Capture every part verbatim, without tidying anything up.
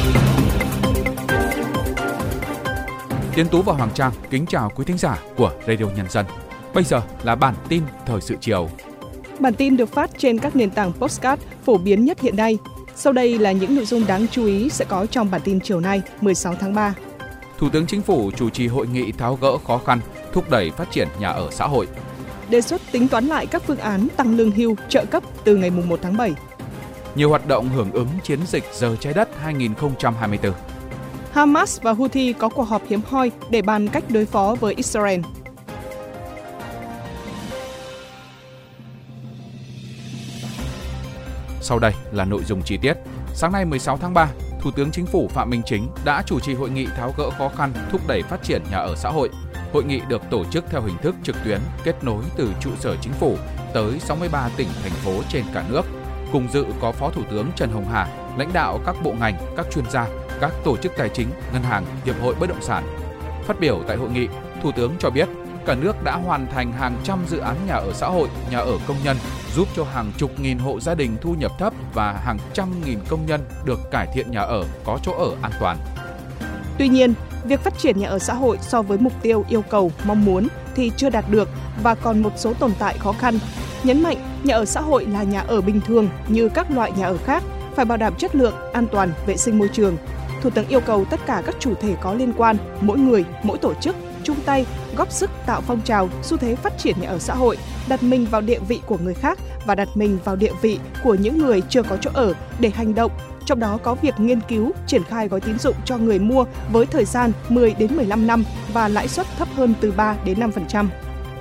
Tiến Tú và Hoàng Trang kính chào quý thính giả của Radio Nhân dân. Bây giờ là bản tin thời sự chiều. Bản tin được phát trên các nền tảng podcast phổ biến nhất hiện nay. Sau đây là những nội dung đáng chú ý sẽ có trong bản tin chiều nay, mười sáu tháng ba. Thủ tướng Chính phủ chủ trì hội nghị tháo gỡ khó khăn, thúc đẩy phát triển nhà ở xã hội. Đề xuất tính toán lại các phương án tăng lương hưu, trợ cấp từ ngày mùng một tháng bảy. Nhiều hoạt động hưởng ứng chiến dịch Giờ Trái Đất hai không hai tư. Hamas và Houthi có cuộc họp hiếm hoi để bàn cách đối phó với Israel. Sau đây là nội dung chi tiết. Sáng nay mười sáu tháng ba, Thủ tướng Chính phủ Phạm Minh Chính đã chủ trì hội nghị tháo gỡ khó khăn, thúc đẩy phát triển nhà ở xã hội. Hội nghị được tổ chức theo hình thức trực tuyến, kết nối từ trụ sở Chính phủ tới sáu mươi ba tỉnh, thành phố trên cả nước. Cùng dự có Phó Thủ tướng Trần Hồng Hà, lãnh đạo các bộ ngành, các chuyên gia, các tổ chức tài chính, ngân hàng, hiệp hội bất động sản. Phát biểu tại hội nghị, Thủ tướng cho biết cả nước đã hoàn thành hàng trăm dự án nhà ở xã hội, nhà ở công nhân, giúp cho hàng chục nghìn hộ gia đình thu nhập thấp và hàng trăm nghìn công nhân được cải thiện nhà ở, có chỗ ở an toàn. Tuy nhiên, việc phát triển nhà ở xã hội so với mục tiêu yêu cầu mong muốn thì chưa đạt được và còn một số tồn tại khó khăn. Nhấn mạnh, nhà ở xã hội là nhà ở bình thường như các loại nhà ở khác, phải bảo đảm chất lượng, an toàn, vệ sinh môi trường. Thủ tướng yêu cầu tất cả các chủ thể có liên quan, mỗi người, mỗi tổ chức, chung tay, góp sức tạo phong trào, xu thế phát triển nhà ở xã hội, đặt mình vào địa vị của người khác và đặt mình vào địa vị của những người chưa có chỗ ở để hành động. Trong đó có việc nghiên cứu, triển khai gói tín dụng cho người mua với thời gian mười đến mười lăm năm và lãi suất thấp hơn từ ba đến năm phần trăm.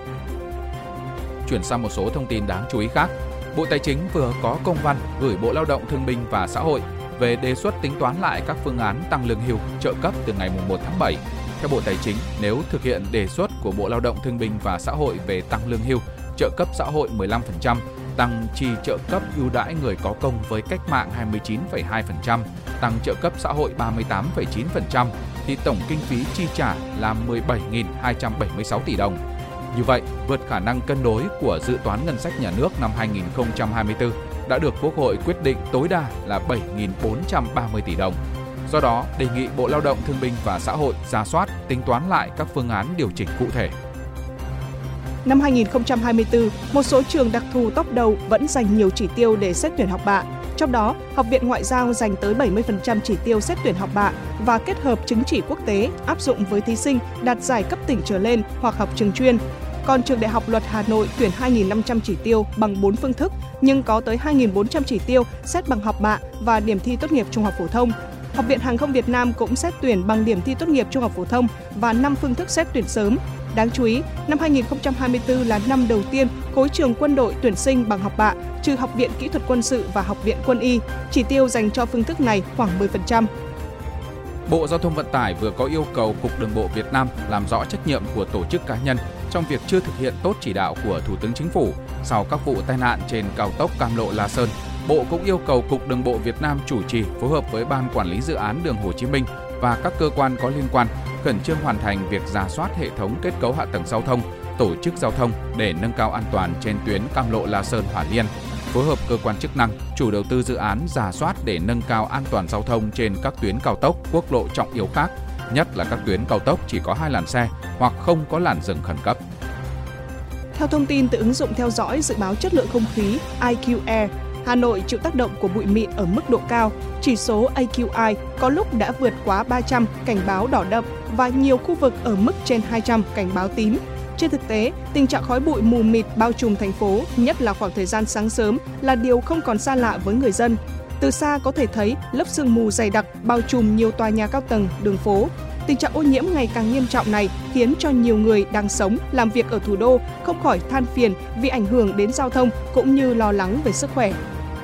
Chuyển sang một số thông tin đáng chú ý khác. Bộ Tài chính vừa có công văn gửi Bộ Lao động Thương binh và Xã hội về đề xuất tính toán lại các phương án tăng lương hưu, trợ cấp từ ngày mùng một tháng bảy. Theo Bộ Tài chính, nếu thực hiện đề xuất của Bộ Lao động Thương binh và Xã hội về tăng lương hưu, trợ cấp xã hội mười lăm phần trăm, tăng chi trợ cấp ưu đãi người có công với cách mạng hai mươi chín phẩy hai phần trăm, tăng trợ cấp xã hội ba mươi tám phẩy chín phần trăm, thì tổng kinh phí chi trả là mười bảy nghìn hai trăm bảy mươi sáu tỷ đồng. Như vậy, vượt khả năng cân đối của dự toán ngân sách nhà nước năm hai không hai tư đã được Quốc hội quyết định tối đa là bảy nghìn bốn trăm ba mươi tỷ đồng. Do đó, đề nghị Bộ Lao động Thương binh và Xã hội rà soát, tính toán lại các phương án điều chỉnh cụ thể. Năm hai không hai tư, một số trường đặc thù top đầu vẫn dành nhiều chỉ tiêu để xét tuyển học bạ. Trong đó, Học viện Ngoại giao dành tới bảy mươi phần trăm chỉ tiêu xét tuyển học bạ và kết hợp chứng chỉ quốc tế áp dụng với thí sinh đạt giải cấp tỉnh trở lên hoặc học trường chuyên. Còn Trường Đại học Luật Hà Nội tuyển hai nghìn năm trăm chỉ tiêu bằng bốn phương thức, nhưng có tới hai nghìn bốn trăm chỉ tiêu xét bằng học bạ và điểm thi tốt nghiệp trung học phổ thông. Học viện Hàng không Việt Nam cũng xét tuyển bằng điểm thi tốt nghiệp trung học phổ thông và năm phương thức xét tuyển sớm. Đáng chú ý, năm hai không hai tư là năm đầu tiên khối trường quân đội tuyển sinh bằng học bạ, trừ Học viện Kỹ thuật Quân sự và Học viện Quân y. Chỉ tiêu dành cho phương thức này khoảng mười phần trăm. Bộ Giao thông Vận tải vừa có yêu cầu Cục Đường bộ Việt Nam làm rõ trách nhiệm của tổ chức cá nhân trong việc chưa thực hiện tốt chỉ đạo của Thủ tướng Chính phủ sau các vụ tai nạn trên cao tốc Cam Lộ - La Sơn. Bộ cũng yêu cầu Cục Đường bộ Việt Nam chủ trì phối hợp với Ban Quản lý Dự án Đường Hồ Chí Minh và các cơ quan có liên quan khẩn trương hoàn thành việc rà soát hệ thống kết cấu hạ tầng giao thông, tổ chức giao thông để nâng cao an toàn trên tuyến Cam Lộ - La Sơn - Hỏa Liên. Phối hợp cơ quan chức năng, chủ đầu tư dự án rà soát để nâng cao an toàn giao thông trên các tuyến cao tốc, quốc lộ trọng yếu khác, nhất là các tuyến cao tốc chỉ có hai làn xe hoặc không có làn dừng khẩn cấp. Theo thông tin từ ứng dụng theo dõi dự báo chất lượng không khí i kiu Air, Hà Nội chịu tác động của bụi mịn ở mức độ cao. Chỉ số a quy i có lúc đã vượt quá ba trăm cảnh báo đỏ đậm và nhiều khu vực ở mức trên hai trăm cảnh báo tím. Trên thực tế, tình trạng khói bụi mù mịt bao trùm thành phố, nhất là khoảng thời gian sáng sớm, là điều không còn xa lạ với người dân. Từ xa có thể thấy lớp sương mù dày đặc bao trùm nhiều tòa nhà cao tầng, đường phố. Tình trạng ô nhiễm ngày càng nghiêm trọng này khiến cho nhiều người đang sống, làm việc ở thủ đô không khỏi than phiền vì ảnh hưởng đến giao thông cũng như lo lắng về sức khỏe.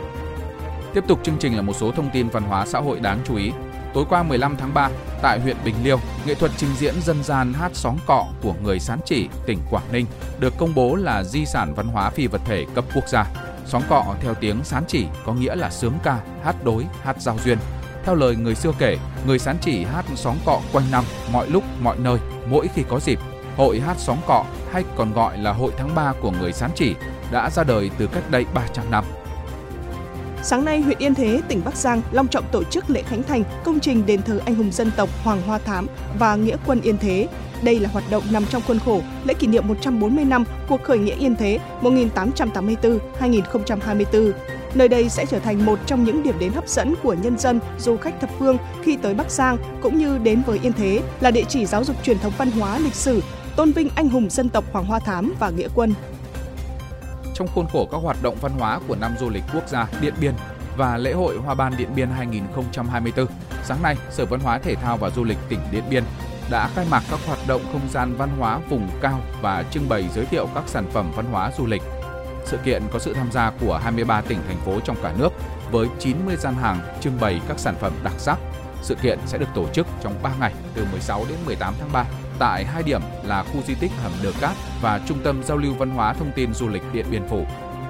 Tiếp tục chương trình là một số thông tin văn hóa xã hội đáng chú ý. Tối qua mười lăm tháng ba, tại huyện Bình Liêu, nghệ thuật trình diễn dân gian hát xóm cọ của người Sán Chỉ, tỉnh Quảng Ninh được công bố là di sản văn hóa phi vật thể cấp quốc gia. Xóm cọ theo tiếng Sán Chỉ có nghĩa là sướng ca, hát đối, hát giao duyên. Theo lời người xưa kể, người Sán Chỉ hát xóm cọ quanh năm, mọi lúc, mọi nơi, mỗi khi có dịp. Hội hát xóm cọ, hay còn gọi là Hội tháng ba của người Sán Chỉ, đã ra đời từ cách đây ba trăm năm. Sáng nay, huyện Yên Thế, tỉnh Bắc Giang long trọng tổ chức lễ khánh thành công trình đền thờ anh hùng dân tộc Hoàng Hoa Thám và Nghĩa quân Yên Thế. Đây là hoạt động nằm trong khuôn khổ lễ kỷ niệm một trăm bốn mươi năm cuộc khởi nghĩa Yên Thế một nghìn tám trăm tám mươi tư đến hai nghìn không trăm hai mươi tư. Nơi đây sẽ trở thành một trong những điểm đến hấp dẫn của nhân dân, du khách thập phương khi tới Bắc Giang, cũng như đến với Yên Thế, là địa chỉ giáo dục truyền thống văn hóa lịch sử, tôn vinh anh hùng dân tộc Hoàng Hoa Thám và Nghĩa quân. Trong khuôn khổ các hoạt động văn hóa của năm du lịch quốc gia Điện Biên và lễ hội Hoa Ban Điện Biên hai nghìn không trăm hai mươi tư, sáng nay, Sở Văn hóa Thể thao và Du lịch tỉnh Điện Biên đã khai mạc các hoạt động không gian văn hóa vùng cao và trưng bày giới thiệu các sản phẩm văn hóa du lịch. Sự kiện có sự tham gia của hai mươi ba tỉnh, thành phố trong cả nước với chín mươi gian hàng trưng bày các sản phẩm đặc sắc. Sự kiện sẽ được tổ chức trong ba ngày từ mười sáu đến mười tám tháng ba tại hai điểm là khu di tích Hầm Đờ Cát và Trung tâm Giao lưu Văn hóa Thông tin Du lịch Điện Biên Phủ.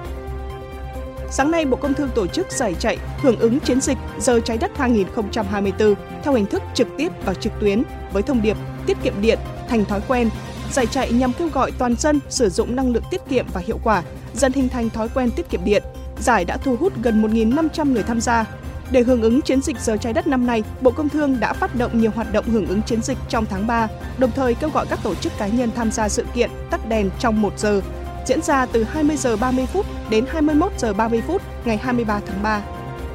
Sáng nay, Bộ Công Thương tổ chức giải chạy hưởng ứng chiến dịch Giờ Trái Đất hai nghìn không trăm hai mươi tư theo hình thức trực tiếp và trực tuyến với thông điệp tiết kiệm điện thành thói quen. Giải chạy nhằm kêu gọi toàn dân sử dụng năng lượng tiết kiệm và hiệu quả, dần hình thành thói quen tiết kiệm điện. Giải đã thu hút gần một nghìn năm trăm người tham gia. Để hưởng ứng chiến dịch Giờ Trái Đất năm nay, Bộ Công Thương đã phát động nhiều hoạt động hưởng ứng chiến dịch trong tháng ba, đồng thời kêu gọi các tổ chức cá nhân tham gia sự kiện tắt đèn trong một giờ, diễn ra từ hai mươi giờ ba mươi phút đến hai mươi mốt giờ ba mươi phút ngày hai mươi ba tháng ba.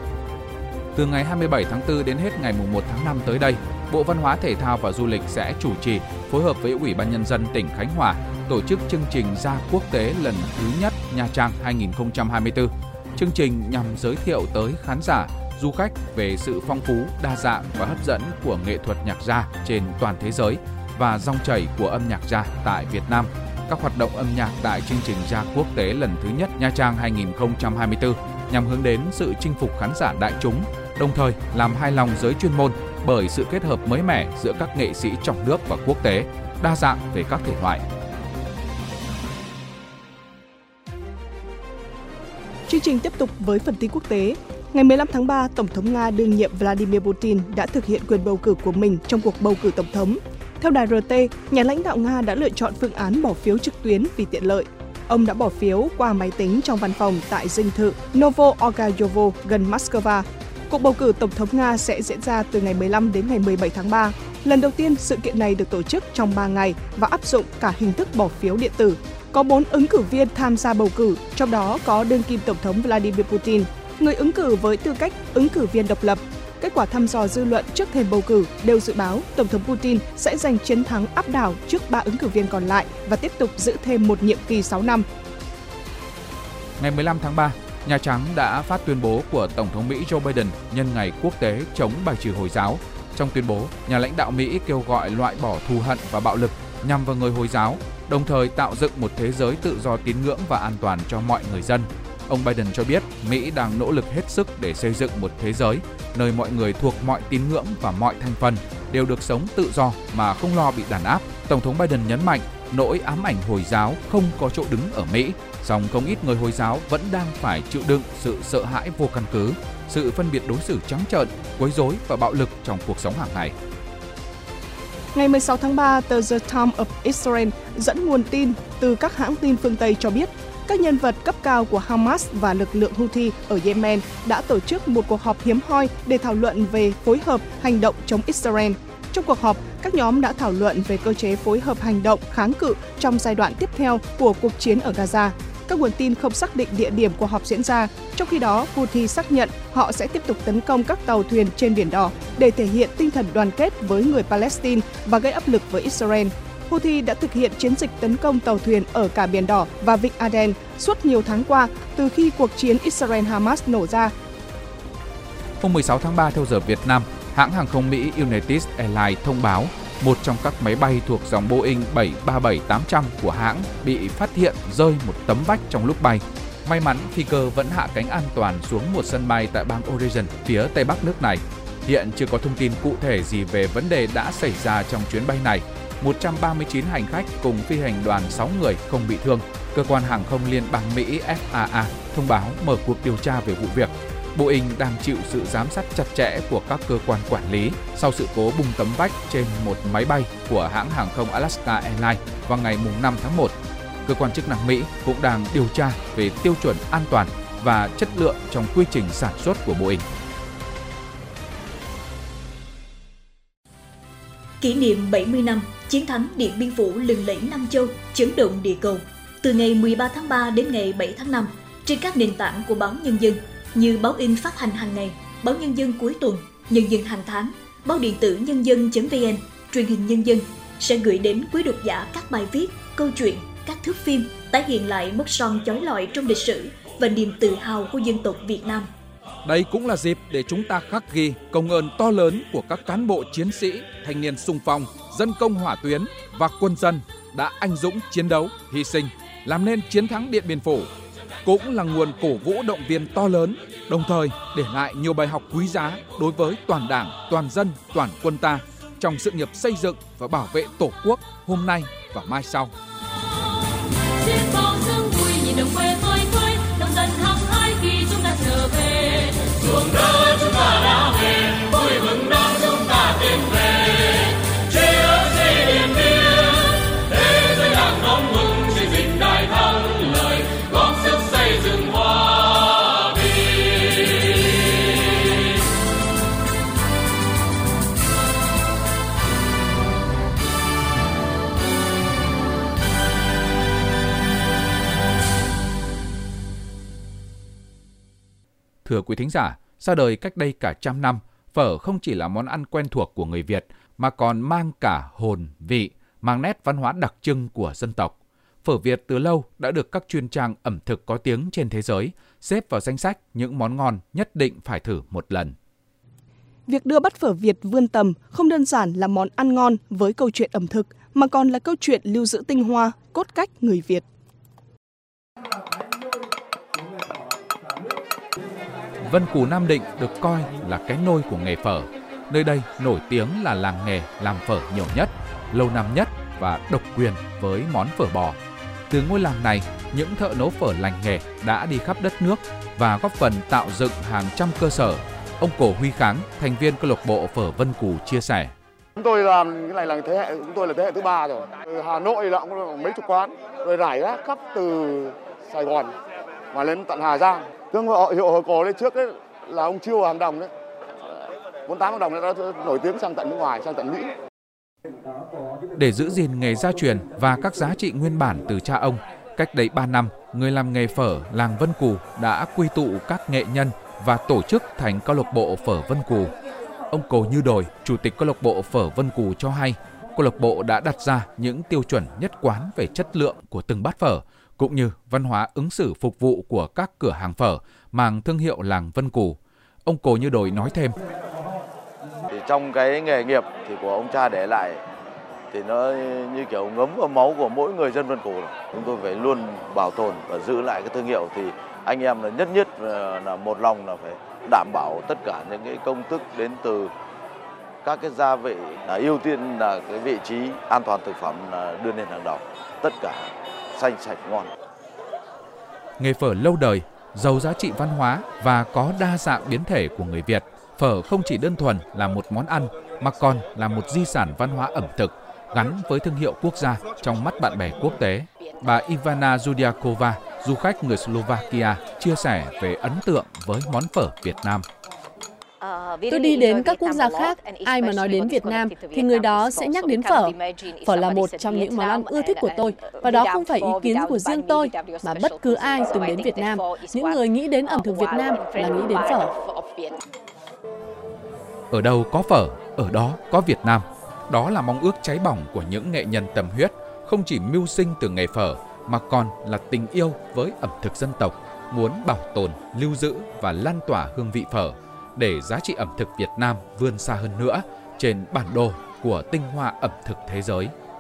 Từ ngày hai mươi bảy tháng tư đến hết ngày mùng một tháng năm tới đây, Bộ Văn hóa Thể thao và Du lịch sẽ chủ trì phối hợp với Ủy ban Nhân dân tỉnh Khánh Hòa tổ chức chương trình Gia Quốc tế lần thứ nhất Nha Trang hai nghìn không trăm hai mươi tư. Chương trình nhằm giới thiệu tới khán giả, du khách về sự phong phú, đa dạng và hấp dẫn của nghệ thuật nhạc gia trên toàn thế giới và dòng chảy của âm nhạc gia tại Việt Nam. Các hoạt động âm nhạc tại chương trình Gia Quốc tế lần thứ nhất Nha Trang hai nghìn không trăm hai mươi tư nhằm hướng đến sự chinh phục khán giả đại chúng, đồng thời làm hài lòng giới chuyên môn bởi sự kết hợp mới mẻ giữa các nghệ sĩ trong nước và quốc tế, đa dạng về các thể loại. Chương trình tiếp tục với phần tin quốc tế. Ngày mười lăm tháng ba, Tổng thống Nga đương nhiệm Vladimir Putin đã thực hiện quyền bầu cử của mình trong cuộc bầu cử tổng thống. Theo đài rờ tê, nhà lãnh đạo Nga đã lựa chọn phương án bỏ phiếu trực tuyến vì tiện lợi. Ông đã bỏ phiếu qua máy tính trong văn phòng tại dinh thự Novo-Orgayovo gần Moscow. Cuộc bầu cử tổng thống Nga sẽ diễn ra từ ngày mười lăm đến ngày mười bảy tháng ba. Lần đầu tiên, sự kiện này được tổ chức trong ba ngày và áp dụng cả hình thức bỏ phiếu điện tử. Có bốn ứng cử viên tham gia bầu cử, trong đó có đương kim Tổng thống Vladimir Putin, người ứng cử với tư cách ứng cử viên độc lập. Kết quả thăm dò dư luận trước thềm bầu cử đều dự báo Tổng thống Putin sẽ giành chiến thắng áp đảo trước ba ứng cử viên còn lại và tiếp tục giữ thêm một nhiệm kỳ sáu năm. Ngày mười lăm tháng ba, Nhà Trắng đã phát tuyên bố của Tổng thống Mỹ Joe Biden nhân ngày quốc tế chống bài trừ Hồi giáo. Trong tuyên bố, nhà lãnh đạo Mỹ kêu gọi loại bỏ thù hận và bạo lực nhằm vào người Hồi giáo, đồng thời tạo dựng một thế giới tự do tín ngưỡng và an toàn cho mọi người dân. Ông Biden cho biết Mỹ đang nỗ lực hết sức để xây dựng một thế giới nơi mọi người thuộc mọi tín ngưỡng và mọi thành phần đều được sống tự do mà không lo bị đàn áp. Tổng thống Biden nhấn mạnh nỗi ám ảnh Hồi giáo không có chỗ đứng ở Mỹ, song không ít người Hồi giáo vẫn đang phải chịu đựng sự sợ hãi vô căn cứ, sự phân biệt đối xử trắng trợn, quấy rối và bạo lực trong cuộc sống hàng ngày. Ngày mười sáu tháng ba, tờ The Times of Israel dẫn nguồn tin từ các hãng tin phương Tây cho biết các nhân vật cấp cao của Hamas và lực lượng Houthi ở Yemen đã tổ chức một cuộc họp hiếm hoi để thảo luận về phối hợp hành động chống Israel. Trong cuộc họp, các nhóm đã thảo luận về cơ chế phối hợp hành động kháng cự trong giai đoạn tiếp theo của cuộc chiến ở Gaza. Các nguồn tin không xác định địa điểm cuộc họp diễn ra, trong khi đó Houthi xác nhận họ sẽ tiếp tục tấn công các tàu thuyền trên Biển Đỏ để thể hiện tinh thần đoàn kết với người Palestine và gây áp lực với Israel. Houthi đã thực hiện chiến dịch tấn công tàu thuyền ở cả Biển Đỏ và Vịnh Aden suốt nhiều tháng qua từ khi cuộc chiến Israel-Hamas nổ ra. Hôm mười sáu tháng ba theo giờ Việt Nam, hãng hàng không Mỹ United Airlines thông báo một trong các máy bay thuộc dòng Boeing bảy ba bảy tám trăm của hãng bị phát hiện rơi một tấm vách trong lúc bay. May mắn phi cơ vẫn hạ cánh an toàn xuống một sân bay tại bang Oregon, phía tây bắc nước này. Hiện chưa có thông tin cụ thể gì về vấn đề đã xảy ra trong chuyến bay này. một trăm ba mươi chín hành khách cùng phi hành đoàn sáu người không bị thương. Cơ quan hàng không liên bang Mỹ F A A thông báo mở cuộc điều tra về vụ việc. Boeing đang chịu sự giám sát chặt chẽ của các cơ quan quản lý sau sự cố bung tấm vách trên một máy bay của hãng hàng không Alaska Airlines vào ngày năm tháng một. Cơ quan chức năng Mỹ cũng đang điều tra về tiêu chuẩn an toàn và chất lượng trong quy trình sản xuất của Boeing. Kỷ niệm bảy mươi năm chiến thắng Điện Biên Phủ lừng lẫy Nam Châu, chấn động địa cầu. Từ ngày mười ba tháng ba đến ngày bảy tháng năm, trên các nền tảng của báo Nhân dân như báo in phát hành hàng ngày, báo Nhân dân cuối tuần, Nhân dân hàng tháng, báo điện tử nhân dân chấm vn, truyền hình Nhân dân sẽ gửi đến quý độc giả các bài viết, câu chuyện, các thước phim tái hiện lại mốc son chói lọi trong lịch sử và niềm tự hào của dân tộc Việt Nam. Đây cũng là dịp để chúng ta khắc ghi công ơn to lớn của các cán bộ chiến sĩ, thanh niên xung phong, dân công hỏa tuyến và quân dân đã anh dũng chiến đấu, hy sinh, làm nên chiến thắng Điện Biên Phủ. Cũng là nguồn cổ vũ động viên to lớn, đồng thời để lại nhiều bài học quý giá đối với toàn Đảng, toàn dân, toàn quân ta trong sự nghiệp xây dựng và bảo vệ Tổ quốc hôm nay và mai sau. Ruộng đất chúng ta đã về, vui mừng năm chúng ta tiến về. Chế ước xây Điện Biên, thế giới đang đón mừng chiến dịch đại thắng lợi, góp sức xây dựng hòa bình. Thưa quý thính giả, ra đời cách đây cả trăm năm, phở không chỉ là món ăn quen thuộc của người Việt mà còn mang cả hồn, vị, mang nét văn hóa đặc trưng của dân tộc. Phở Việt từ lâu đã được các chuyên trang ẩm thực có tiếng trên thế giới xếp vào danh sách những món ngon nhất định phải thử một lần. Việc đưa bát phở Việt vươn tầm không đơn giản là món ăn ngon với câu chuyện ẩm thực, mà còn là câu chuyện lưu giữ tinh hoa, cốt cách người Việt. Vân Cù Nam Định được coi là cái nôi của nghề phở. Nơi đây nổi tiếng là làng nghề làm phở nhiều nhất, lâu năm nhất và độc quyền với món phở bò. Từ ngôi làng này, những thợ nấu phở lành nghề đã đi khắp đất nước và góp phần tạo dựng hàng trăm cơ sở. Ông Cổ Huy Kháng, thành viên câu lạc bộ phở Vân Cù chia sẻ. Chúng tôi làm cái này là thế hệ, chúng tôi là thế hệ thứ ba rồi. Từ Hà Nội là cũng mấy chục quán, rồi rải rác khắp từ Sài Gòn mà lên tận Hà Giang. Thương hiệu hồi cổ đấy trước đấy là ông Chiêu Hàng Đồng đấy, bốn mươi tám Hàng Đồng đã nổi tiếng sang tận nước ngoài, sang tận Mỹ. Để giữ gìn nghề gia truyền và các giá trị nguyên bản từ cha ông, cách đây ba năm, người làm nghề phở làng Vân Cù đã quy tụ các nghệ nhân và tổ chức thành câu lạc bộ phở Vân Cù. Ông Cổ Như Đồi, chủ tịch câu lạc bộ phở Vân Cù cho hay, câu lạc bộ đã đặt ra những tiêu chuẩn nhất quán về chất lượng của từng bát phở, cũng như văn hóa ứng xử phục vụ của các cửa hàng phở mang thương hiệu làng Vân Cù. Ông Cổ Như Đồi nói thêm. Thì trong cái nghề nghiệp thì của ông cha để lại thì nó như kiểu ngấm vào máu của mỗi người dân Vân Cù. Chúng tôi phải luôn bảo tồn và giữ lại cái thương hiệu, thì anh em là nhất nhất là một lòng là phải đảm bảo tất cả những cái công thức đến từ các cái gia vị, là ưu tiên là cái vị trí an toàn thực phẩm là đưa lên hàng đầu, tất cả xanh sạch ngon. Nghề phở lâu đời, giàu giá trị văn hóa và có đa dạng biến thể của người Việt, phở không chỉ đơn thuần là một món ăn mà còn là một di sản văn hóa ẩm thực gắn với thương hiệu quốc gia trong mắt bạn bè quốc tế. Bà Ivana Judiakova, du khách người Slovakia, chia sẻ về ấn tượng với món phở Việt Nam. Tôi đi đến các quốc gia khác, ai mà nói đến Việt Nam thì người đó sẽ nhắc đến phở. Phở là một trong những món ăn ưa thích của tôi, và đó không phải ý kiến của riêng tôi, mà bất cứ ai từng đến Việt Nam, những người nghĩ đến ẩm thực Việt Nam là nghĩ đến phở. Ở đâu có phở, ở đó có Việt Nam. Đó là mong ước cháy bỏng của những nghệ nhân tâm huyết, không chỉ mưu sinh từ nghề phở, mà còn là tình yêu với ẩm thực dân tộc, muốn bảo tồn, lưu giữ và lan tỏa hương vị phở, để giá trị ẩm thực Việt Nam vươn xa hơn nữa trên bản đồ của tinh hoa ẩm thực thế giới.